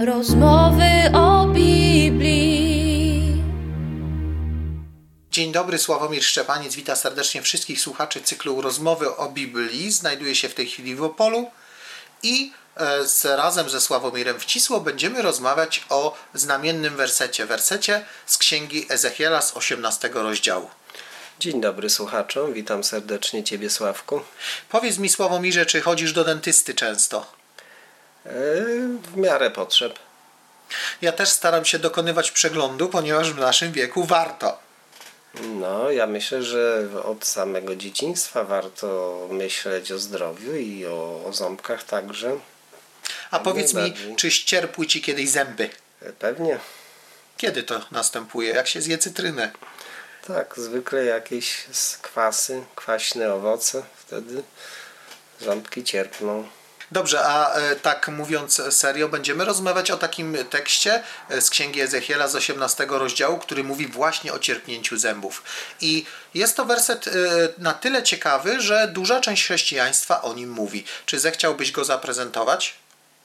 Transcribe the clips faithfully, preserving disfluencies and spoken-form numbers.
Rozmowy o Biblii. Dzień dobry, Sławomir Szczepaniec. Witam serdecznie wszystkich słuchaczy cyklu Rozmowy o Biblii. Znajduję się w tej chwili w Opolu i e, z, razem ze Sławomirem Wcisło będziemy rozmawiać o znamiennym wersecie. Wersecie z Księgi Ezechiela z osiemnastego rozdziału. Dzień dobry słuchaczom, witam serdecznie Ciebie, Sławku. Powiedz mi, Sławomirze, czy chodzisz do dentysty często? W miarę potrzeb. Ja też staram się dokonywać przeglądu, ponieważ w naszym wieku warto. No, ja myślę, że od samego dzieciństwa warto myśleć o zdrowiu i o, o ząbkach także. A powiedz mi, czy ścierpły Ci kiedyś zęby? Pewnie. Kiedy to następuje? Jak się zje cytrynę? Tak, zwykle jakieś kwasy, kwaśne owoce, wtedy ząbki cierpną. Dobrze, a e, tak mówiąc serio, będziemy rozmawiać o takim tekście z Księgi Ezechiela z osiemnastego rozdziału, który mówi właśnie o cierpnięciu zębów. I jest to werset e, na tyle ciekawy, że duża część chrześcijaństwa o nim mówi. Czy zechciałbyś go zaprezentować?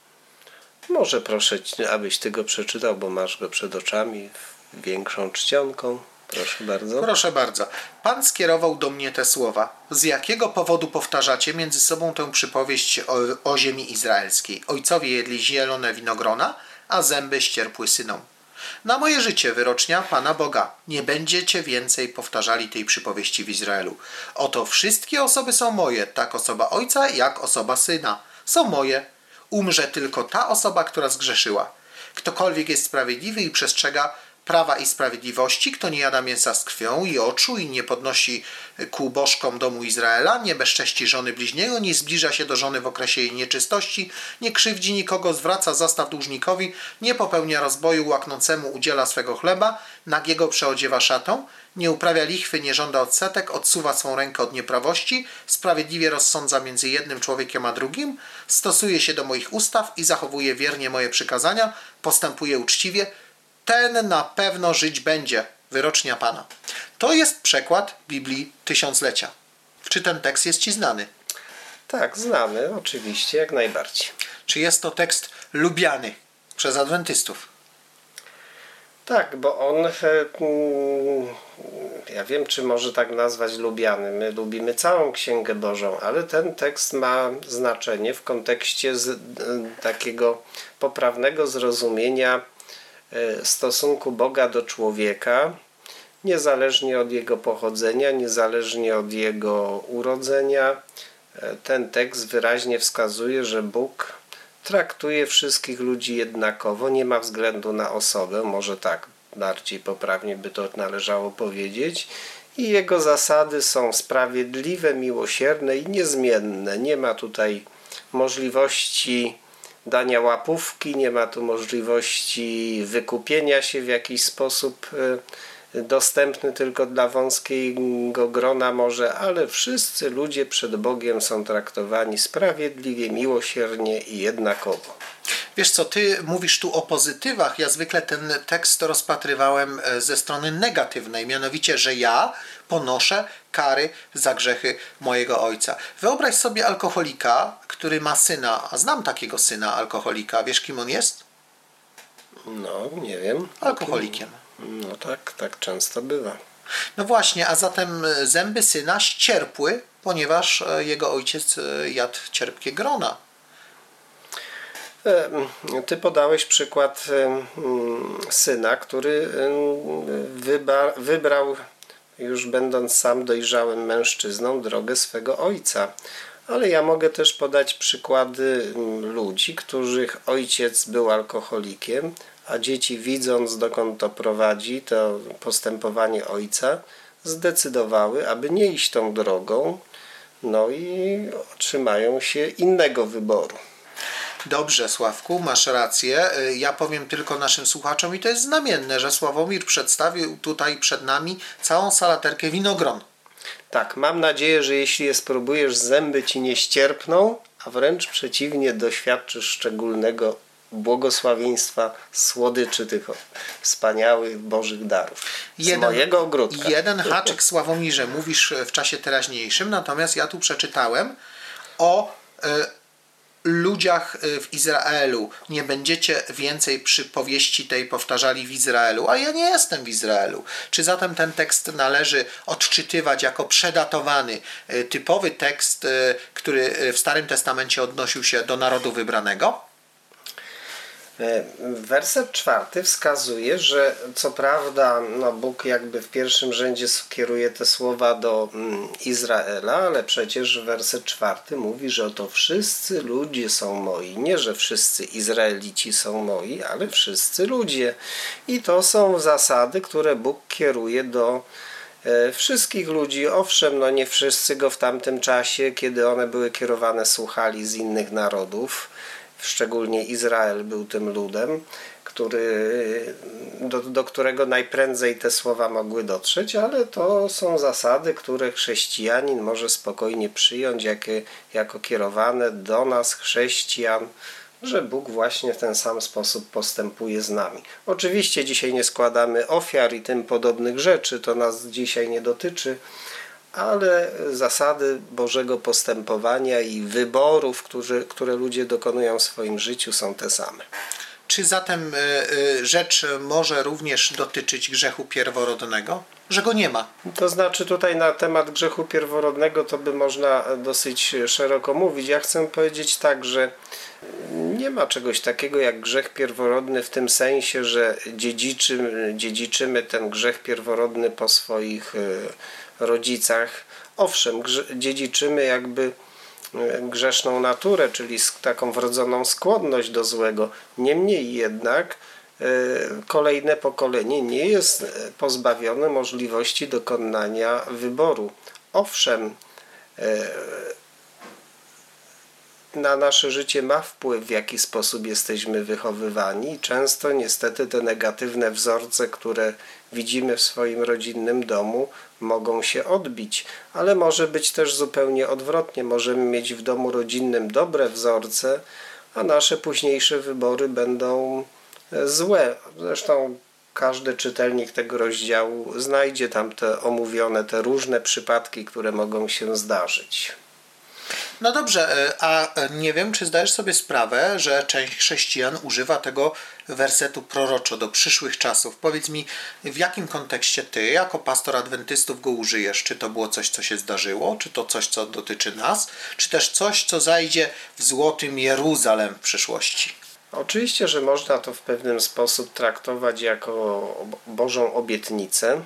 Może proszę, abyś Ty go przeczytał, bo masz go przed oczami większą czcionką. Proszę bardzo. Proszę bardzo. Pan skierował do mnie te słowa. Z jakiego powodu powtarzacie między sobą tę przypowieść o, o ziemi izraelskiej? Ojcowie jedli zielone winogrona, a zęby ścierpły synom. Na moje życie wyrocznia Pana Boga. Nie będziecie więcej powtarzali tej przypowieści w Izraelu. Oto wszystkie osoby są moje, tak osoba ojca, jak osoba syna. Są moje. Umrze tylko ta osoba, która zgrzeszyła. Ktokolwiek jest sprawiedliwy i przestrzega prawa i sprawiedliwości, kto nie jada mięsa z krwią i oczu i nie podnosi ku bożkom domu Izraela, nie bezcześci żony bliźniego, nie zbliża się do żony w okresie jej nieczystości, nie krzywdzi nikogo, zwraca zastaw dłużnikowi, nie popełnia rozboju, łaknącemu udziela swego chleba, nagiego przeodziewa szatą, nie uprawia lichwy, nie żąda odsetek, odsuwa swą rękę od nieprawości, sprawiedliwie rozsądza między jednym człowiekiem a drugim, stosuje się do moich ustaw i zachowuje wiernie moje przykazania, postępuje uczciwie, ten na pewno żyć będzie. Wyrocznia Pana. To jest przekład Biblii Tysiąclecia. Czy ten tekst jest Ci znany? Tak, znamy, oczywiście, jak najbardziej. Czy jest to tekst lubiany przez adwentystów? Tak, bo on, ja wiem, czy może tak nazwać lubiany. My lubimy całą Księgę Bożą, ale ten tekst ma znaczenie w kontekście z, takiego poprawnego zrozumienia stosunku Boga do człowieka, niezależnie od jego pochodzenia, niezależnie od jego urodzenia. Ten tekst wyraźnie wskazuje, że Bóg traktuje wszystkich ludzi jednakowo, nie ma względu na osobę, może tak bardziej poprawnie by to należało powiedzieć, i jego zasady są sprawiedliwe, miłosierne i niezmienne. Nie ma tutaj możliwości dania łapówki, nie ma tu możliwości wykupienia się w jakiś sposób dostępny tylko dla wąskiego grona może, ale wszyscy ludzie przed Bogiem są traktowani sprawiedliwie, miłosiernie i jednakowo. Wiesz co, Ty mówisz tu o pozytywach. Ja zwykle ten tekst rozpatrywałem ze strony negatywnej, mianowicie, że ja ponoszę kary za grzechy mojego ojca. Wyobraź sobie alkoholika, który ma syna, a znam takiego syna alkoholika. Wiesz, kim on jest? No, nie wiem. Alkoholikiem. No tak, tak często bywa. No właśnie, a zatem zęby syna ścierpły, ponieważ jego ojciec jadł cierpkie grona. Ty podałeś przykład syna, który wybrał, już będąc sam dojrzałym mężczyzną, drogę swego ojca. Ale ja mogę też podać przykłady ludzi, których ojciec był alkoholikiem, a dzieci, widząc dokąd to prowadzi, to postępowanie ojca, zdecydowały, aby nie iść tą drogą, no i otrzymają się innego wyboru. Dobrze, Sławku, masz rację. Ja powiem tylko naszym słuchaczom, i to jest znamienne, że Sławomir przedstawił tutaj przed nami całą salaterkę winogron. Tak, mam nadzieję, że jeśli je spróbujesz, zęby ci nie ścierpną, a wręcz przeciwnie, doświadczysz szczególnego błogosławieństwa, słodyczy tych wspaniałych Bożych darów z jeden, mojego ogródka. Jeden haczyk, Sławomirze, mówisz w czasie teraźniejszym, natomiast ja tu przeczytałem o y, ludziach w Izraelu nie będziecie więcej przypowieści tej powtarzali w Izraelu, a ja nie jestem w Izraelu. Czy zatem ten tekst należy odczytywać jako przedatowany, typowy tekst, który w Starym Testamencie odnosił się do narodu wybranego? Werset czwarty wskazuje, że co prawda no Bóg jakby w pierwszym rzędzie kieruje te słowa do Izraela, ale przecież werset czwarty mówi, że oto wszyscy ludzie są moi. Nie, że wszyscy Izraelici są moi, ale wszyscy ludzie. I to są zasady, które Bóg kieruje do wszystkich ludzi. Owszem, no nie wszyscy go w tamtym czasie, kiedy one były kierowane, słuchali z innych narodów. Szczególnie Izrael był tym ludem, który, do, do którego najprędzej te słowa mogły dotrzeć, ale to są zasady, które chrześcijanin może spokojnie przyjąć jako, jako kierowane do nas, chrześcijan, że Bóg właśnie w ten sam sposób postępuje z nami. Oczywiście dzisiaj nie składamy ofiar i tym podobnych rzeczy, to nas dzisiaj nie dotyczy, ale zasady Bożego postępowania i wyborów, które, które ludzie dokonują w swoim życiu, są te same. Czy zatem rzecz może również dotyczyć grzechu pierworodnego? Że go nie ma. To znaczy tutaj na temat grzechu pierworodnego to by można dosyć szeroko mówić. Ja chcę powiedzieć tak, że nie ma czegoś takiego jak grzech pierworodny w tym sensie, że dziedziczymy, dziedziczymy ten grzech pierworodny po swoich rodzicach. Owszem, dziedziczymy jakby grzeszną naturę, czyli taką wrodzoną skłonność do złego. Niemniej jednak kolejne pokolenie nie jest pozbawione możliwości dokonania wyboru. Owszem, na nasze życie ma wpływ, w jaki sposób jesteśmy wychowywani. Często niestety te negatywne wzorce, które widzimy w swoim rodzinnym domu, mogą się odbić, ale może być też zupełnie odwrotnie. Możemy mieć w domu rodzinnym dobre wzorce, a nasze późniejsze wybory będą złe. Zresztą każdy czytelnik tego rozdziału znajdzie tam te omówione, te różne przypadki, które mogą się zdarzyć. No dobrze, a nie wiem, czy zdajesz sobie sprawę, że część chrześcijan używa tego wersetu proroczo do przyszłych czasów. Powiedz mi, w jakim kontekście ty, jako pastor adwentystów, go użyjesz? Czy to było coś, co się zdarzyło? Czy to coś, co dotyczy nas? Czy też coś, co zajdzie w złotym Jeruzalem w przyszłości? Oczywiście, że można to w pewien sposób traktować jako Bożą obietnicę,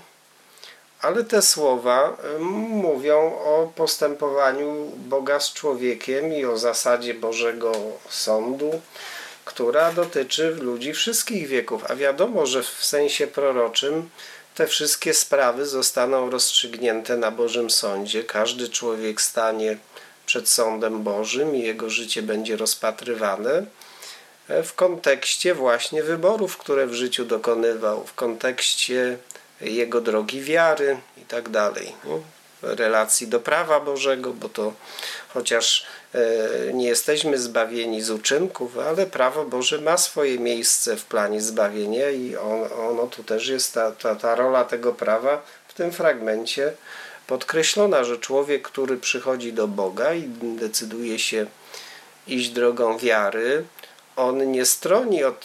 ale te słowa mówią o postępowaniu Boga z człowiekiem i o zasadzie Bożego sądu, która dotyczy ludzi wszystkich wieków. A wiadomo, że w sensie proroczym te wszystkie sprawy zostaną rozstrzygnięte na Bożym sądzie. Każdy człowiek stanie przed sądem Bożym i jego życie będzie rozpatrywane w kontekście właśnie wyborów, które w życiu dokonywał, w kontekście jego drogi wiary i tak dalej. Relacji do prawa Bożego, bo to chociaż nie jesteśmy zbawieni z uczynków, ale prawo Boże ma swoje miejsce w planie zbawienia i on, ono tu też jest, ta, ta, ta rola tego prawa w tym fragmencie podkreślona, że człowiek, który przychodzi do Boga i decyduje się iść drogą wiary, on nie stroni od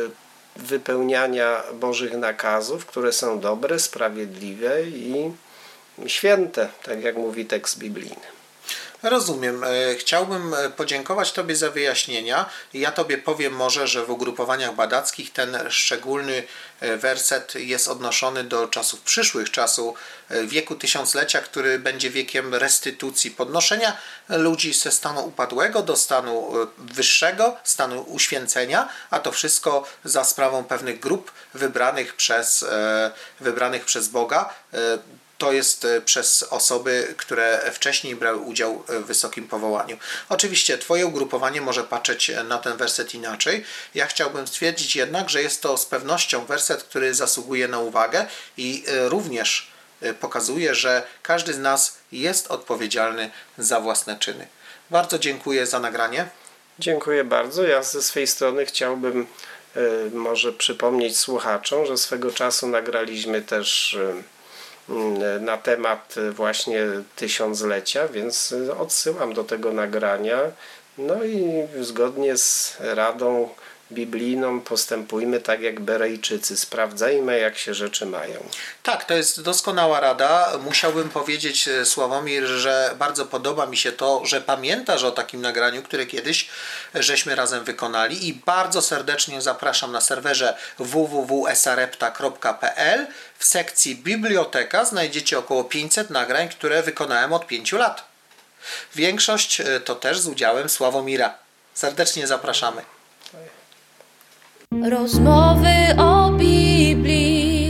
wypełniania Bożych nakazów, które są dobre, sprawiedliwe i święte, tak jak mówi tekst biblijny. Rozumiem. Chciałbym podziękować Tobie za wyjaśnienia. Ja Tobie powiem może, że w ugrupowaniach badackich ten szczególny werset jest odnoszony do czasów przyszłych, czasu wieku tysiąclecia, który będzie wiekiem restytucji, podnoszenia ludzi ze stanu upadłego do stanu wyższego, stanu uświęcenia, a to wszystko za sprawą pewnych grup wybranych przez, wybranych przez Boga. To jest przez osoby, które wcześniej brały udział w wysokim powołaniu. Oczywiście Twoje ugrupowanie może patrzeć na ten werset inaczej. Ja chciałbym stwierdzić jednak, że jest to z pewnością werset, który zasługuje na uwagę i również pokazuje, że każdy z nas jest odpowiedzialny za własne czyny. Bardzo dziękuję za nagranie. Dziękuję bardzo. Ja ze swojej strony chciałbym y, może przypomnieć słuchaczom, że swego czasu nagraliśmy też y, na temat właśnie tysiąclecia, więc odsyłam do tego nagrania No i zgodnie z radą biblijną postępujmy tak jak Berejczycy. Sprawdzajmy, jak się rzeczy mają. Tak, to jest doskonała rada. Musiałbym powiedzieć, Sławomir, że bardzo podoba mi się to, że pamiętasz o takim nagraniu, które kiedyś żeśmy razem wykonali i bardzo serdecznie zapraszam na serwerze w w w kropka esarepta kropka p l. W sekcji biblioteka znajdziecie około pięćset nagrań, które wykonałem od pięciu lat. Większość to też z udziałem Sławomira. Serdecznie zapraszamy. Rozmowy o Biblii.